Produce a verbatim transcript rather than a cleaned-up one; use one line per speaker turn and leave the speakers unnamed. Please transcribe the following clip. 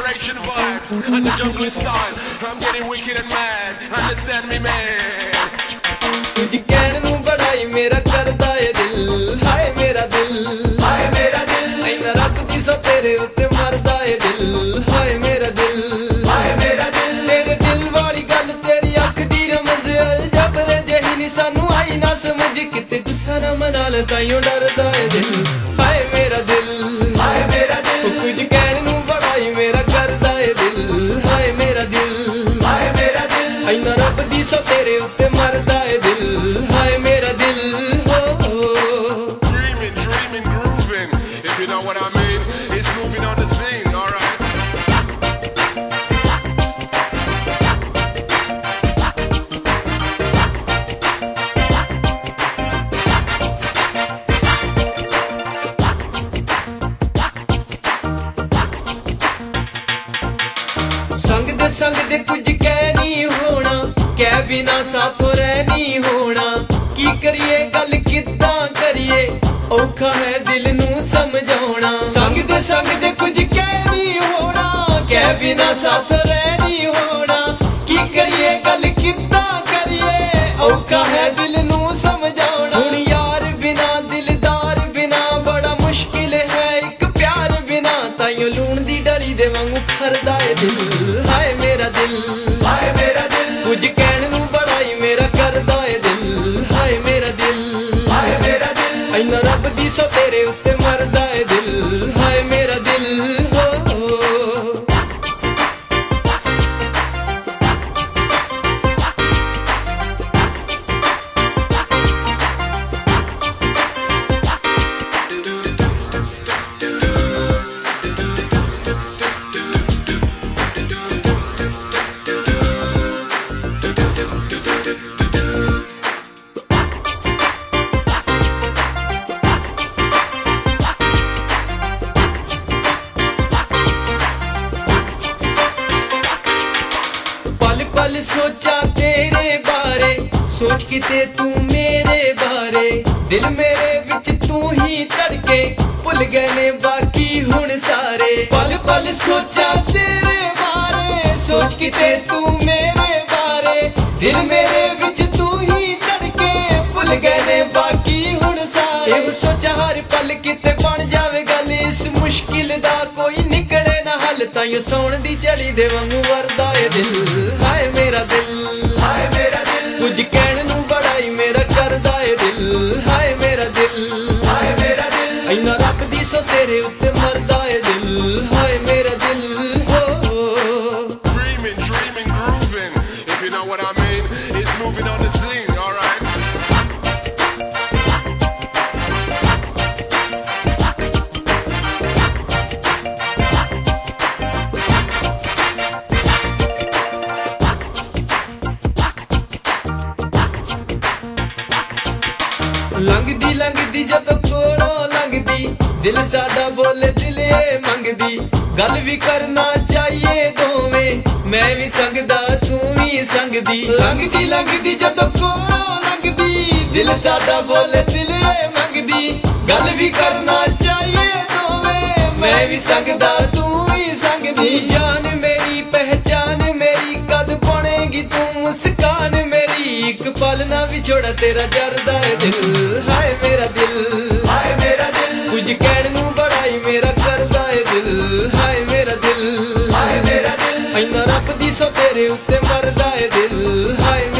generation vibes and the jungle style. I'm getting wicked and mad, understand me man.
कुछ कहने नू बड़ा ही मेरा करदा है दिल, हाय मेरा दिल, हाय मेरा दिल। ऐना रब दी सो तेरे उत्ते मरदा है दिल, हाय मेरा दिल, हाय मेरा दिल। तेरे दिल वाली गल तेरी अख दी रमज़ अलजबर जही नी सानू आई ना समझ किते गुस्सा ना मना ले ताइयों डरदा है दिल, हाय मेरा दिल, हाय मेरा दिल। कुछ कहने नू बड़ा ही मेरा करदा है दिल, हाय मेरा दिल, हाय मेरा दिल। ऐना रब दी सो तेरे उत्ते मरदा है दिल, हाय मेरा दिल। हो
Dreaming, dreaming, grooving, if you know what I mean. It's moving on the scene, alright.
संग दे संग दे कुछ कह नहीं होना, कह बिना साथों रह नहीं होना। की करिए गल किद्दां करिए, औखा है दिल नू समझाउणा। संग दे संग दे कुछ कह नहीं होना, कह बिना साथों रह नहीं होना। की करिए गल किद्दां करिए, औखा है दिल नू समझाउणा। हुण यार बिना दिलदार बिना बड़ा मुश्किल है एक प्यार बिना। ताइयों लूण दी डली दे वांगू खरदा है दिल, हाय मेरा दिल, हाय मेरा दिल। कुछ कहण नू बड़ा ही मेरा करदा है दिल, हाय मेरा दिल, हाय मेरा दिल। ऐना रब दी सो तेरे उत्ते मरदा है दिल, हाय मेरा दिल। हो पल पल सोचा तेरे बारे, सोच किते तू मेरे बारे। दिल मेरे विच तू ही धड़के, भुल गए ने बाकी हुण सारे। पल पल सोचा तेरे बारे, सोच किते तू मेरे बारे। दिल मेरे विच तू ही धड़के, भुल गए ने बाकी हुण सारे। एहो सोचा हर पल किते बन जावे गल, इस मुश्किल दा कोई निकले ना हल। ताइयों सौण दी झड़ी दे वांगू वरदा है दिल, हाय मेरा दिल, हाय मेरा दिल। कुछ कहण नू बड़ा ही मेरा करदा है दिल, हाय मेरा दिल, हाय मेरा दिल। ऐना रब दी सो तेरे उत्ते मरदा है दिल, हाय मेरा दिल। हो
Dreaming, dreaming, grooving, if you know what I mean. It's moving on the scene, alright.
लंघदी लंघदी जदों कोलों लंघदी, दिल साडा बोले दिल ए मंगदी। गल भी करना चाहिए दोवें, मैं भी संगदा तू भी संगदी। लंघदी लंघदी जदों कोलों लंघदी, दिल साडा बोले दिल ए मंगदी। गल भी करना चाहिए दोवें, मैं भी संगदा तू भी संगदी। जान मेरी पहचान मेरी, कद बनेगी तू मुस्कान मेरी। एक पल ना विछोड़ा तेरा जरदा है दिल, हाय मेरा दिल, हाय मेरा दिल। कुछ कहण नू बड़ा ही मेरा करदा है दिल, हाय मेरा दिल, हाय मेरा दिल। ऐना रब दी सो तेरे उत्ते मरदा है दिल, हाय